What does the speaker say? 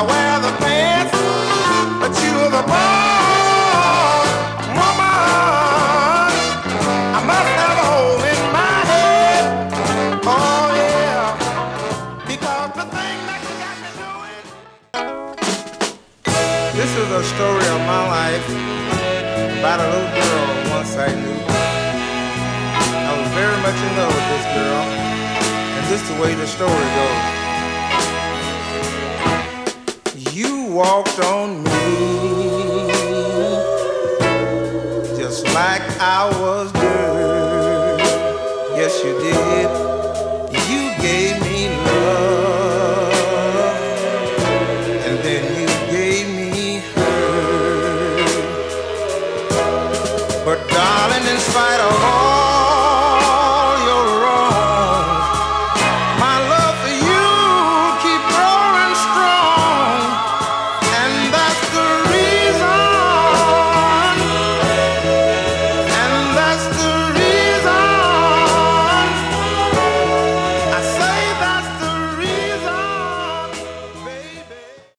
I wear the pants, but you're the boss, woman. I must have a hole in my head. Oh yeah, because the thing that you got me doing. This is a story of my life about a little girl once I knew. I was very much in love with this girl, and this is the way the story goes. You walked on me just like I was